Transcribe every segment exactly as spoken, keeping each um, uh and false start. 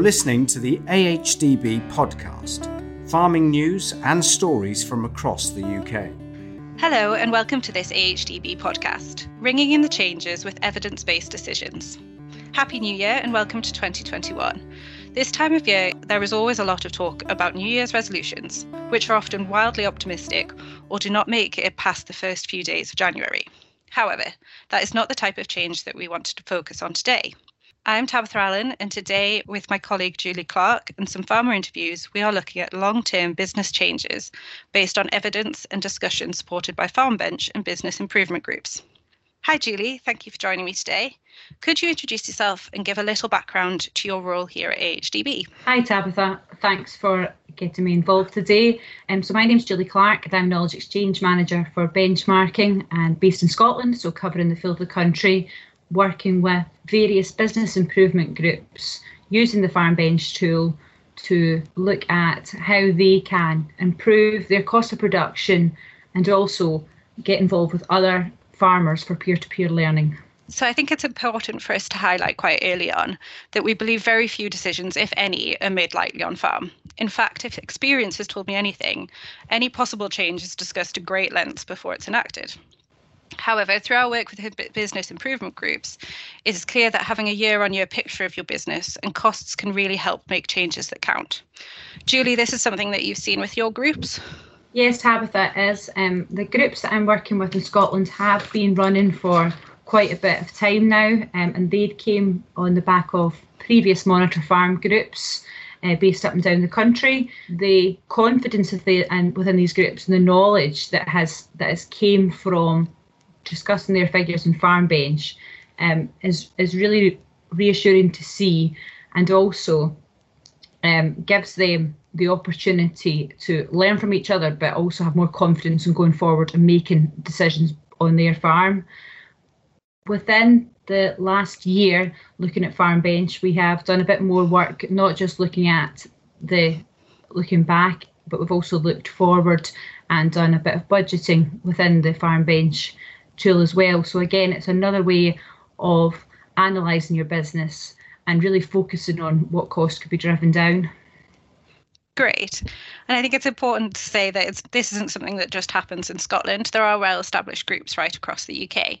listening to the A H D B podcast, farming news and stories from across the U K. Hello and welcome to this A H D B podcast, ringing in the changes with evidence-based decisions. Happy New Year and welcome to twenty twenty-one. This time of year, there is always a lot of talk about New Year's resolutions, which are often wildly optimistic or do not make it past the first few days of January. However, that is not the type of change that we wanted to focus on today. I'm Tabitha Allen, and today, with my colleague Julie Clark and some farmer interviews, we are looking at long-term business changes based on evidence and discussion supported by Farm Bench and business improvement groups. Hi Julie, thank you for joining me today. Could you introduce yourself and give a little background to your role here at A H D B? Hi Tabitha, thanks for getting me involved today. Um, so my name's Julie Clark and I'm Knowledge Exchange Manager for Benchmarking and based in Scotland, so covering the full of the country, working with various business improvement groups using the Farm Bench tool to look at how they can improve their cost of production and also get involved with other farmers for peer-to-peer learning. So I think it's important for us to highlight quite early on that we believe very few decisions, if any, are made lightly on farm. In fact, if experience has told me anything, any possible change is discussed at great lengths before it's enacted. However, through our work with business improvement groups, it is clear that having a year-on-year picture of your business and costs can really help make changes that count. Julie, this is something that you've seen with your groups? Yes, Tabitha, is. Um, the groups that I'm working with in Scotland have been running for quite a bit of time now, um, and they came on the back of previous Monitor Farm groups uh, based up and down the country. The confidence of the and within these groups and the knowledge that has that has came from discussing their figures in Farm Bench um, is is really reassuring to see, and also um, gives them the opportunity to learn from each other, but also have more confidence in going forward and making decisions on their farm. Within the last year, looking at Farm Bench, we have done a bit more work, not just looking at the looking back, but we've also looked forward and done a bit of budgeting within the Farm Bench tool as well. So again, it's another way of analysing your business and really focusing on what costs could be driven down. Great. And I think it's important to say that it's, this isn't something that just happens in Scotland. There are well-established groups right across the U K.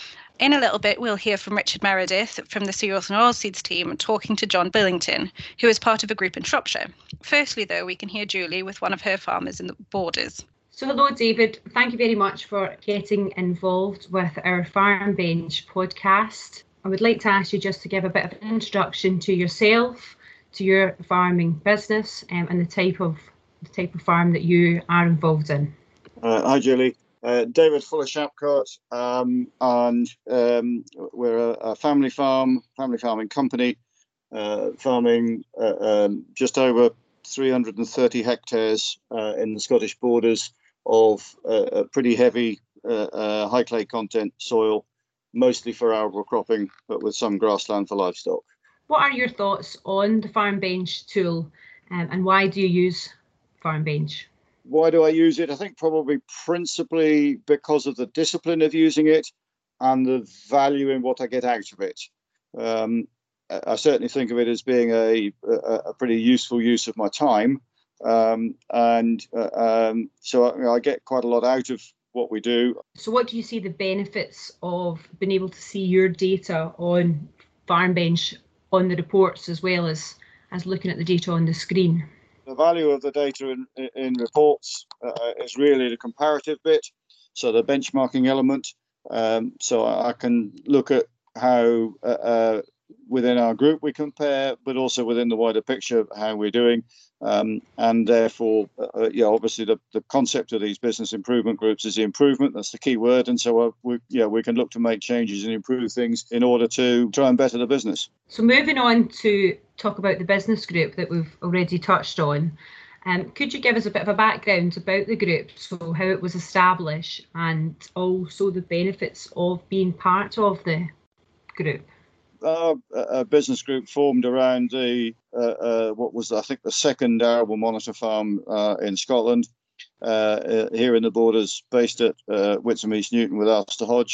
In a little bit, we'll hear from Richard Meredith from the Cereals and Oilseeds team talking to John Billington, who is part of a group in Shropshire. Firstly, though, we can hear Julie with one of her farmers in the Borders. So hello, David. Thank you very much for getting involved with our Farm Bench podcast. I would like to ask you just to give a bit of an introduction to yourself, to your farming business, um, and the type of the type of farm that you are involved in. Uh, hi, Julie. Uh, David Fuller Shapcott, um, and um, we're a, a family farm, family farming company, uh, farming uh, um, just over three hundred thirty hectares uh, in the Scottish Borders of uh, a pretty heavy uh, uh, high clay content soil, mostly for arable cropping, but with some grassland for livestock. What are your thoughts on the Farm Bench tool, um, and why do you use Farm Bench? Why do I use it? I think probably principally because of the discipline of using it and the value in what I get out of it. Um, I certainly think of it as being a, a, a pretty useful use of my time. Um, and uh, um, so I, I get quite a lot out of what we do. So what do you see the benefits of being able to see your data on Farm Bench on the reports as well as, as looking at the data on the screen? The value of the data in, in reports uh, is really the comparative bit, so the benchmarking element. Um, so I can look at how uh, uh, within our group we compare, but also within the wider picture how we're doing. Um, and therefore, uh, yeah, obviously the, the concept of these business improvement groups is the improvement. That's the key word. And so, uh, we, yeah, we can look to make changes and improve things in order to try and better the business. So moving on to talk about the business group that we've already touched on, um, could you give us a bit of a background about the group, so how it was established and also the benefits of being part of the group? Our uh, business group formed around the uh, uh, what was I think the second arable monitor farm uh, in Scotland, uh, uh, here in the Borders, based at uh, Whitsom East Newton with Ulster Hodge.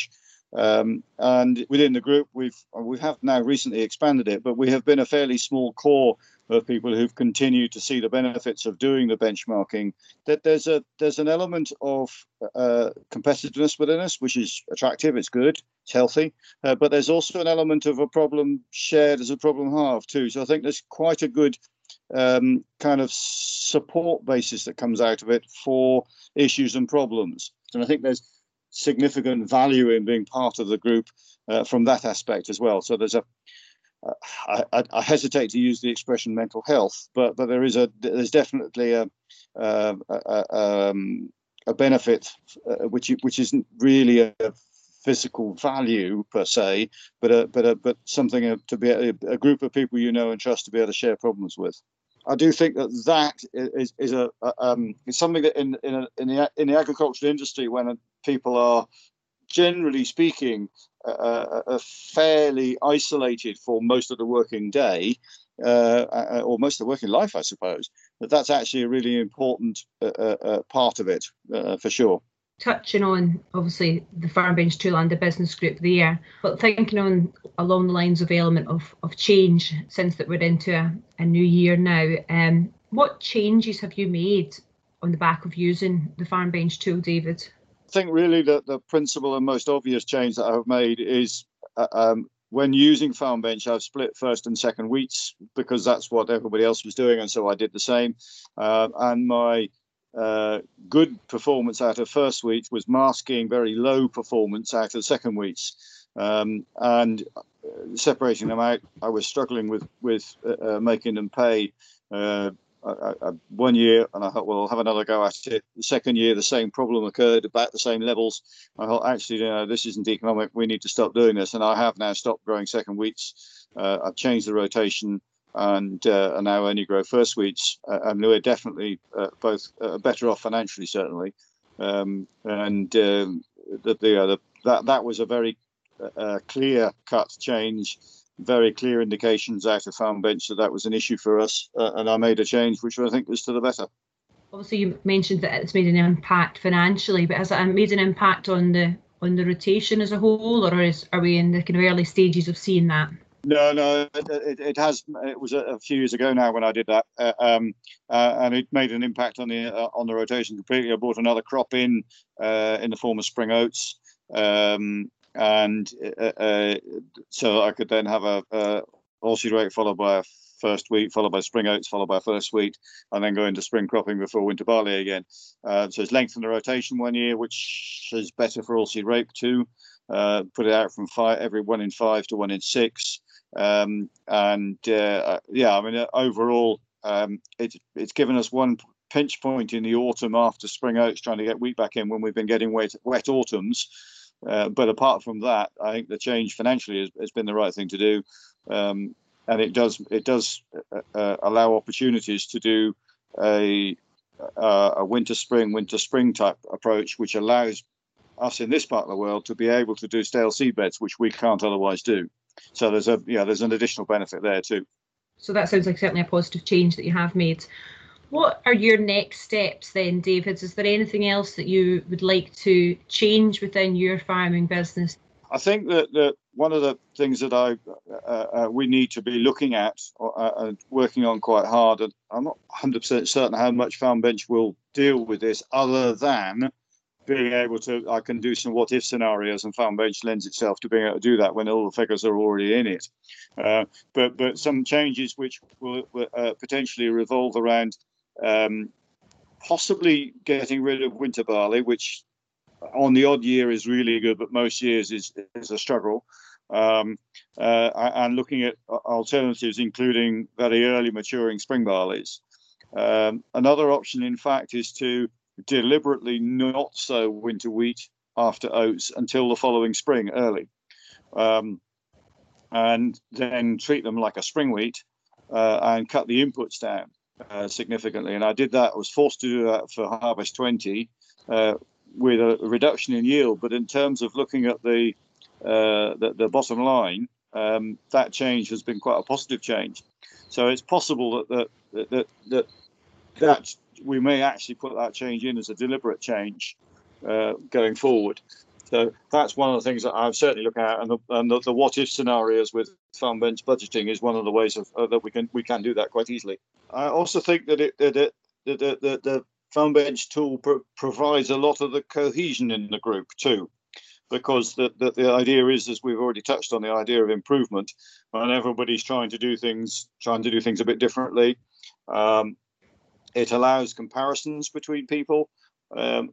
Um, and within the group, we've we have now recently expanded it, but we have been a fairly small core of people who've continued to see the benefits of doing the benchmarking. That there's a there's an element of uh, competitiveness within us, which is attractive. It's good. It's healthy. Uh, but there's also an element of a problem shared as a problem halved too. So I think there's quite a good um, kind of support basis that comes out of it for issues and problems. And I think there's significant value in being part of the group uh, from that aspect as well. So there's a, uh, I, I hesitate to use the expression mental health, but but there is a there's definitely a a, a, um, a benefit uh, which which isn't really a physical value per se, but a, but a, but something to be a, a group of people you know and trust to be able to share problems with. I do think that that is is a, a um, is something that in in a, in the in the agricultural industry, when people are generally speaking uh, uh, fairly isolated for most of the working day uh, or most of the working life, I suppose, that that's actually a really important uh, uh, part of it uh, for sure. Touching on obviously the Farm Bench Toolanda Business Group there, but thinking on along the lines of element of, of change since that we're into a, a new year now, um, what changes have you made on the back of using the Farm Bench tool, David? I think really the, the principal and most obvious change that I've made is uh, um, when using Farm Bench, I've split first and second wheats because that's what everybody else was doing, and so I did the same. Uh, and my Uh, good performance out of first wheat was masking very low performance out of second wheats, um, and separating them out, I was struggling with with uh, making them pay. Uh, I, I, one year, and I thought, well, I'll have another go at it. The second year, the same problem occurred, about the same levels. I thought, actually, you know, this isn't economic. We need to stop doing this, and I have now stopped growing second wheats. Uh, I've changed the rotation. And, uh, and now only grow first wheats, uh, and we're definitely uh, both uh, better off financially, certainly. Um, and um, the, the, uh, the, that that was a very uh, clear-cut change, very clear indications out of Farm Bench that that was an issue for us, uh, and I made a change which I think was to the better. Obviously, you mentioned that it's made an impact financially, but has it made an impact on the on the rotation as a whole, or is are we in the kind of early stages of seeing that? No, no, it, it has. It was a, a few years ago now when I did that, uh, um, uh, and it made an impact on the uh, on the rotation completely. I brought another crop in uh, in the form of spring oats, um, and uh, uh, so I could then have a, a oilseed rape followed by a first wheat, followed by spring oats, followed by first wheat, and then go into spring cropping before winter barley again. Uh, so it's lengthened the rotation one year, which is better for oilseed rape too. Uh, put it out from five every one in five to one in six. Um, and uh, yeah, I mean, uh, overall, um, it's it's given us one pinch point in the autumn after spring oats, trying to get wheat back in when we've been getting wet, wet autumns. Uh, but apart from that, I think the change financially has, has been the right thing to do, um, and it does it does uh, uh, allow opportunities to do a uh, a winter spring winter spring type approach, which allows us in this part of the world to be able to do stale seedbeds, which we can't otherwise do. So there's a yeah, there's an additional benefit there too. So that sounds like certainly a positive change that you have made. What are your next steps then, David? Is there anything else that you would like to change within your farming business? I think that, that one of the things that I uh, uh, we need to be looking at uh, and working on quite hard, and I'm not one hundred percent certain how much Farm Bench will deal with this, other than being able to, I can do some what if scenarios, and Farm Bench lends itself to being able to do that when all the figures are already in it. Uh, but but some changes which will uh, potentially revolve around um, possibly getting rid of winter barley, which on the odd year is really good, but most years is, is a struggle. Um, uh, and looking at alternatives, including very early maturing spring barleys. Um, another option, in fact, is to deliberately not sow winter wheat after oats until the following spring early, um, and then treat them like a spring wheat uh, and cut the inputs down uh, significantly. And I did that. I was forced to do that for Harvest twenty uh, with a reduction in yield, but in terms of looking at the uh, the, the bottom line, um, that change has been quite a positive change. So it's possible that that that that, that we may actually put that change in as a deliberate change uh, going forward. So that's one of the things that I'm certainly looking at, and the, and the, the what if scenarios with farm bench budgeting is one of the ways of uh, that we can we can do that quite easily. I also think that it that it, that the, the the farm bench tool pro- provides a lot of the cohesion in the group too, because the, the the idea is, as we've already touched on, the idea of improvement, and everybody's trying to do things trying to do things a bit differently. Um, it allows comparisons between people. Um,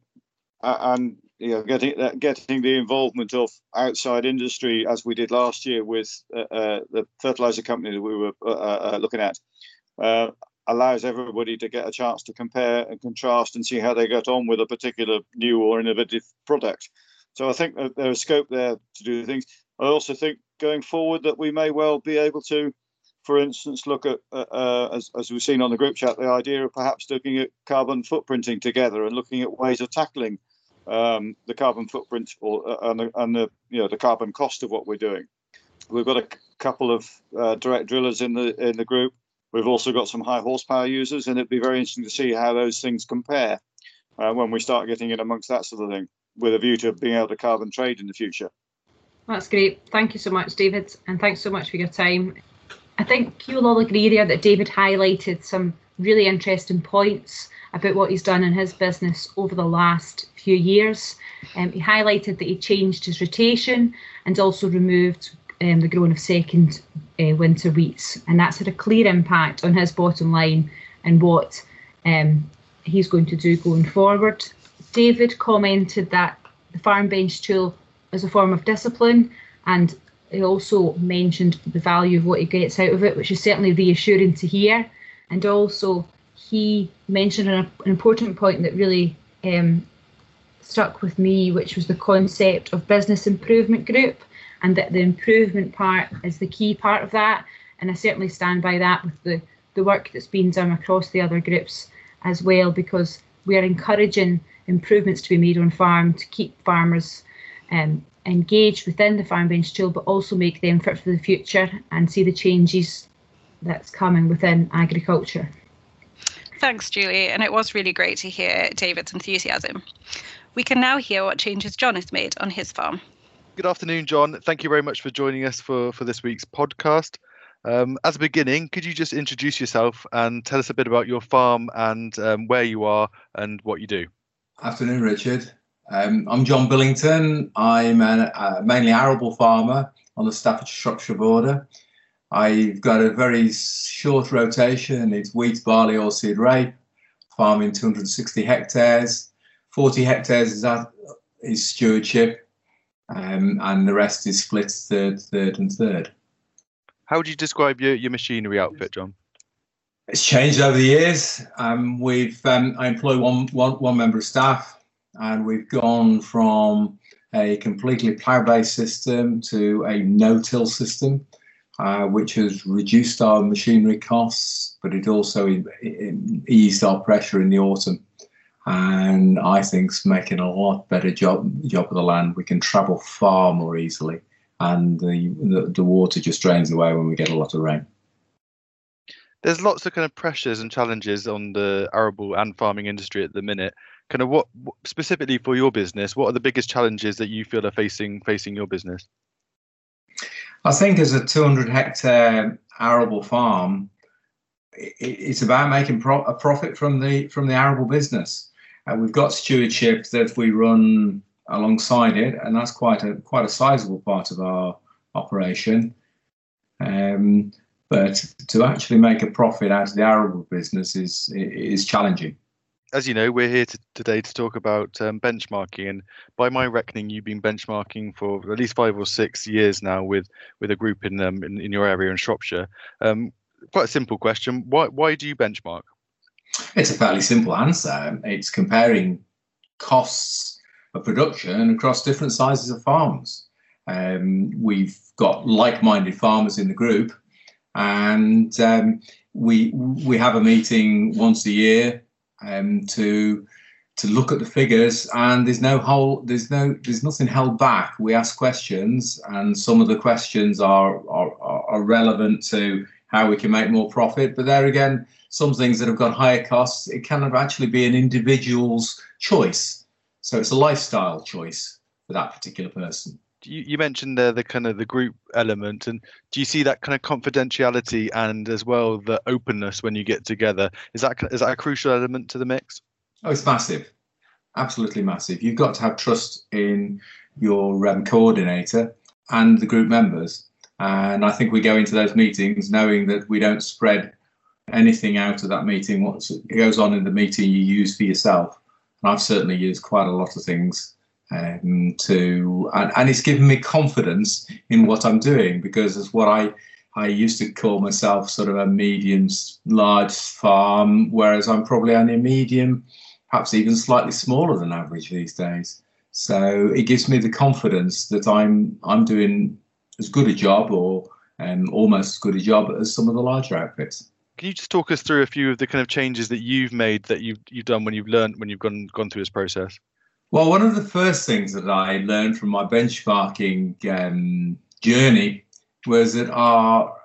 and you know, getting uh, getting the involvement of outside industry, as we did last year with uh, uh, the fertilizer company that we were uh, uh, looking at, uh, allows everybody to get a chance to compare and contrast and see how they get on with a particular new or innovative product. So I think that there's scope there to do things. I also think going forward that we may well be able to, for instance, look at, uh, uh, as, as we've seen on the group chat, the idea of perhaps looking at carbon footprinting together and looking at ways of tackling um, the carbon footprint or uh, and, the, and the you know the carbon cost of what we're doing. We've got a c- couple of uh, direct drillers in the in the group. We've also got some high horsepower users, and it'd be very interesting to see how those things compare uh, when we start getting in amongst that sort of thing, with a view to being able to carbon trade in the future. That's great. Thank you so much, David, and thanks so much for your time. I think you'll all agree there that David highlighted some really interesting points about what he's done in his business over the last few years. Um, he highlighted that he changed his rotation and also removed um, the growing of second uh, winter wheats, and that's had a clear impact on his bottom line and what um, he's going to do going forward. David commented that the farm bench tool is a form of discipline, and he also mentioned the value of what he gets out of it, which is certainly reassuring to hear. And also he mentioned an, an important point that really um, stuck with me, which was the concept of business improvement group, and that the improvement part is the key part of that. And I certainly stand by that with the, the work that's been done across the other groups as well, because we are encouraging improvements to be made on farm to keep farmers um, engaged within the farm bench tool, but also make them fit for the future and see the changes that's coming within agriculture. Thanks, Julie, and it was really great to hear David's enthusiasm. We can now hear what changes John has made on his farm. Good afternoon, John. Thank you very much for joining us for, for this week's podcast. Um, as a beginning, could you just introduce yourself and tell us a bit about your farm and um, where you are and what you do? Afternoon, Richard. Um, I'm John Billington. I'm a, a mainly arable farmer on the Staffordshire-Shropshire border. I've got a very short rotation. It's wheat, barley, oilseed rape, farming two hundred sixty hectares. forty hectares is, that, is stewardship, um, and the rest is split third, third and third. How would you describe your, your machinery outfit, John? It's changed over the years. Um, we've um, I employ one, one, one member of staff, and we've gone from a completely plough-based system to a no-till system, uh, which has reduced our machinery costs, but it also it, it eased our pressure in the autumn. And I think it's making a lot better job job of the land. We can travel far more easily, and the, the, the water just drains away when we get a lot of rain. There's lots of kind of pressures and challenges on the arable and farming industry at the minute. Kind of what specifically for your business, what are the biggest challenges that you feel are facing facing your business? I think as a two hundred hectare arable farm, it's about making pro- a profit from the from the arable business. Uh, we've got stewardship that we run alongside it, and that's quite a quite a sizable part of our operation. Um, but to actually make a profit out of the arable business is is challenging. As you know, we're here to, today to talk about um, benchmarking, and by my reckoning, you've been benchmarking for at least five or six years now with with a group in um, in, in your area in Shropshire. Um, quite a simple question: why why do you benchmark? It's a fairly simple answer. It's comparing costs of production across different sizes of farms. Um, we've got like-minded farmers in the group, and um, we we have a meeting once a year. Um, to to look at the figures, and there's no whole there's no there's nothing held back. We ask questions, and some of the questions are are, are relevant to how we can make more profit. But there again, some things that have got higher costs, it can actually be an individual's choice. So it's a lifestyle choice. for that particular person. You, you mentioned there the kind of the group element, and do you see that kind of confidentiality and as well the openness when you get together? Is that is that a crucial element to the mix? Oh, it's massive, absolutely massive. You've got to have trust in your um, coordinator and the group members, and I think we go into those meetings knowing that we don't spread anything out of that meeting. What goes on in the meeting you use for yourself, and I've certainly used quite a lot of things. Um, to and, and it's given me confidence in what I'm doing, because as what I I used to call myself sort of a medium large farm, whereas I'm probably only a medium, perhaps even slightly smaller than average these days. So it gives me the confidence that I'm I'm doing as good a job, or um, almost as good a job as some of the larger outfits. Can you just talk us through a few of the kind of changes that you've made, that you've you've done when you've learned when you've gone gone through this process? Well, one of the first things that I learned from my benchmarking um, journey was that our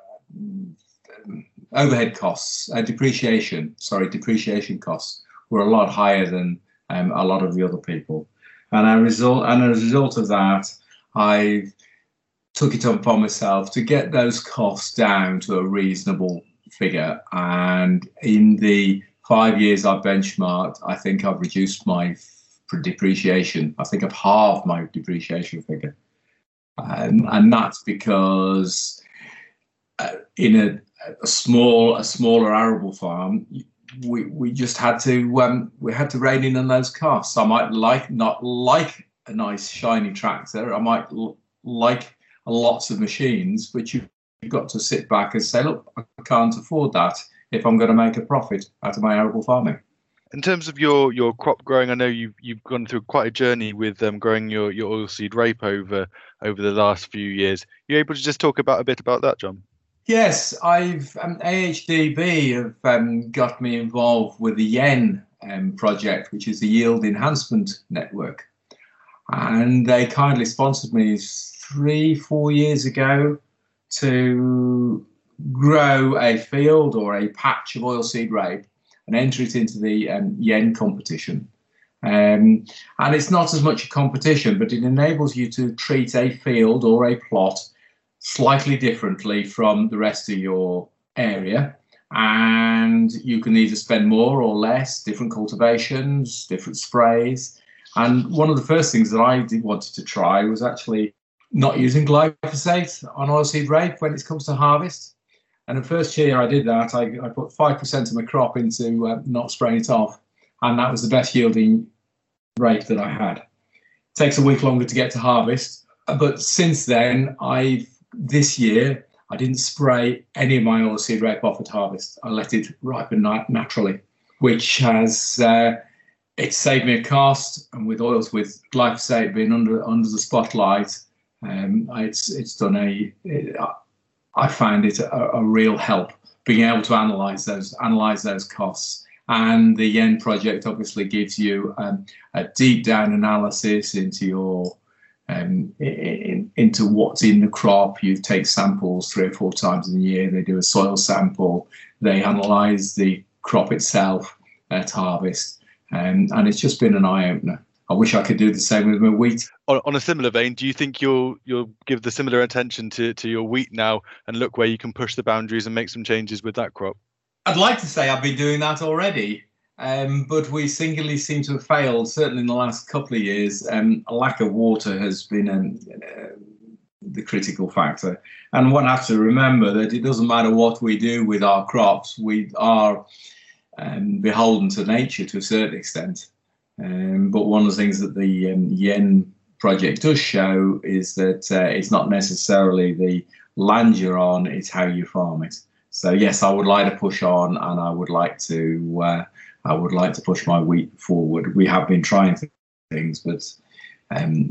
overhead costs, uh, depreciation, sorry, depreciation costs were a lot higher than um, a lot of the other people. And, I result, and as a result of that, I took it upon myself to get those costs down to a reasonable figure. And in the five years I've benchmarked, I think I've reduced my depreciation. I think I've halved my depreciation figure, um, and that's because uh, in a, a small, a smaller arable farm, we we just had to um, we had to rein in on those costs. I might like not like a nice shiny tractor. I might l- like lots of machines, but you've got to sit back and say, look, I can't afford that if I'm going to make a profit out of my arable farming. In terms of your, your crop growing, I know you've you've gone through quite a journey with um, growing your, your oilseed rape over over the last few years. Are you able to just talk about a bit about that, John? Yes, I've um, A H D B have um, got me involved with the YEN um, project, which is the Yield Enhancement Network, and they kindly sponsored me three, four years ago to grow a field or a patch of oilseed rape and enter it into the um, YEN competition. Um, and it's not as much a competition, but it enables you to treat a field or a plot slightly differently from the rest of your area. And you can either spend more or less, different cultivations, different sprays. And one of the first things that I did wanted to try was actually not using glyphosate on oilseed rape when it comes to harvest. And the first year I did that, I, I put five percent of my crop into uh, not spraying it off. And that was the best yielding rape that I had. It takes a week longer to get to harvest. But since then, I've this year, I didn't spray any of my oilseed rape off at harvest. I let it ripen nat- naturally, which has uh, it saved me a cost. And with oils, with glyphosate being under under the spotlight, um, it's it's done a. It, I find it a, a real help being able to analyse those analyse those costs. And the YEN project obviously gives you um, a deep down analysis into your um, in, into what's in the crop. You take samples three or four times in a year. They do a soil sample. They analyse the crop itself at harvest, um, and it's just been an eye opener. I wish I could do the same with my wheat. On, on a similar vein, do you think you'll you'll give the similar attention to, to your wheat now and look where you can push the boundaries and make some changes with that crop? I'd like to say I've been doing that already, um, but we singularly seem to have failed, certainly in the last couple of years. Um, a lack of water has been um, uh, the critical factor. And one has to remember that it doesn't matter what we do with our crops, we are um, beholden to nature to a certain extent. Um, but one of the things that the um, YEN project does show is that uh, it's not necessarily the land you're on, it's how you farm it. So yes, I would like to push on, and I would like to uh, I would like to push my wheat forward. We have been trying things, but um,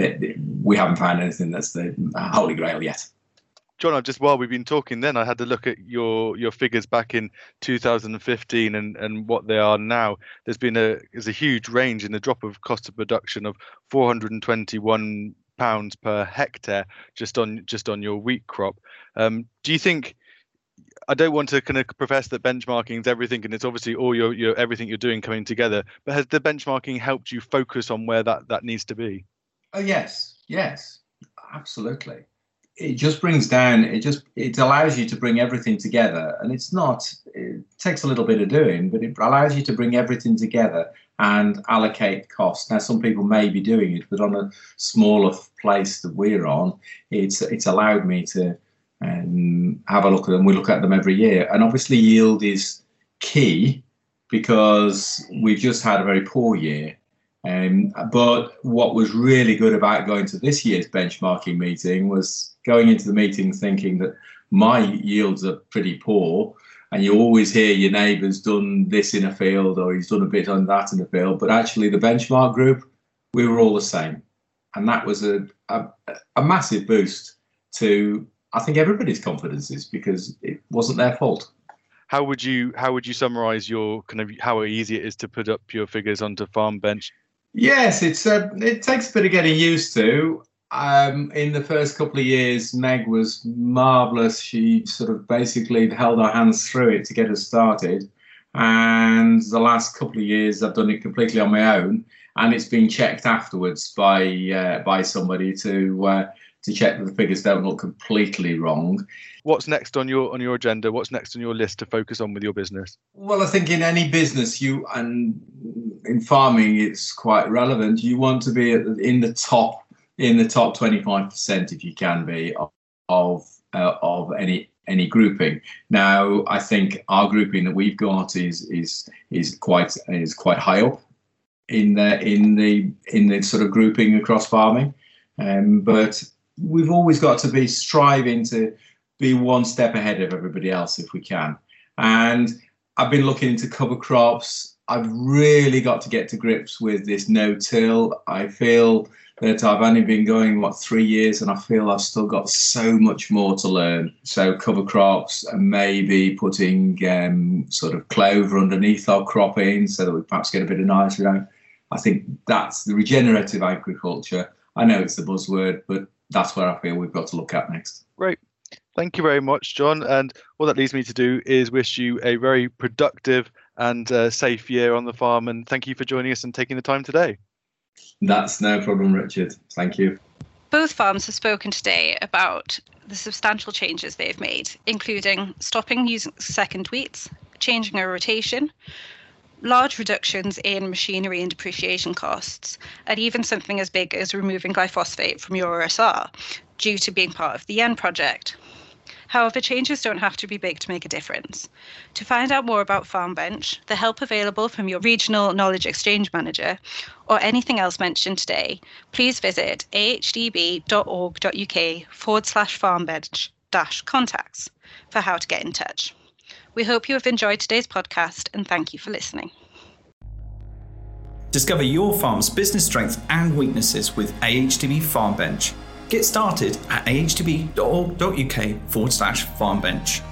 we haven't found anything that's the holy grail yet. John, I've just while we've been talking, then I had to look at your your figures back in two thousand fifteen and, and what they are now. There's been a there's a huge range in the drop of cost of production of four hundred twenty-one pounds per hectare just on just on your wheat crop. Um, do you think? I don't want to kind of profess that benchmarking is everything, and it's obviously all your your everything you're doing coming together. But has the benchmarking helped you focus on where that that needs to be? Oh yes, yes, absolutely. It just brings down. It just it allows you to bring everything together, and it's not. It takes a little bit of doing, but it allows you to bring everything together and allocate costs. Now, some people may be doing it, but on a smaller place that we're on, it's it's allowed me to um, have a look at them. We look at them every year, and obviously yield is key because we've just had a very poor year. Um, but what was really good about going to this year's benchmarking meeting was going into the meeting thinking that my yields are pretty poor, and you always hear your neighbour's done this in a field or he's done a bit on that in a field, but actually the benchmark group, we were all the same. And that was a, a, a massive boost to, I think, everybody's confidences because it wasn't their fault. How would you how would you summarise your kind of how easy it is to put up your figures onto FarmBench? Yes, it's a, it takes a bit of getting used to. Um, in the first couple of years, Meg was marvellous. She sort of basically held our hands through it to get us started. And the last couple of years, I've done it completely on my own, and it's been checked afterwards by uh, by somebody to uh, to check that the figures don't look completely wrong. What's next on your on your agenda? What's next on your list to focus on with your business? Well, I think in any business, you and in farming, it's quite relevant. You want to be at the, in the top in the top twenty-five percent if you can be of of, uh, of any any grouping. Now, I think our grouping that we've got is is is quite is quite high up in the in the in the sort of grouping across farming, um, but we've always got to be striving to be one step ahead of everybody else if we can. And I've been looking into cover crops. I've really got to get to grips with this no-till. I feel that I've only been going, what, three years, and I feel I've still got so much more to learn. So cover crops and maybe putting um, sort of clover underneath our cropping so that we perhaps get a bit of nitrogen. I think that's the regenerative agriculture. I know it's the buzzword, but that's where I feel we've got to look at next. Great. Thank you very much, John. And all that leaves me to do is wish you a very productive and uh, safe year on the farm. And thank you for joining us and taking the time today. That's no problem, Richard. Thank you. Both farms have spoken today about the substantial changes they've made, including stopping using second wheats, changing our rotation, large reductions in machinery and depreciation costs, and even something as big as removing glyphosate from your R S R due to being part of the Yen project. However, changes don't have to be big to make a difference. To find out more about FarmBench, the help available from your regional knowledge exchange manager, or anything else mentioned today, please visit ahdb.org.uk forward slash FarmBench dash contacts for how to get in touch. We hope you have enjoyed today's podcast and thank you for listening. Discover your farm's business strengths and weaknesses with A H D B FarmBench. Get started at ahdb.org.uk forward slash FarmBench.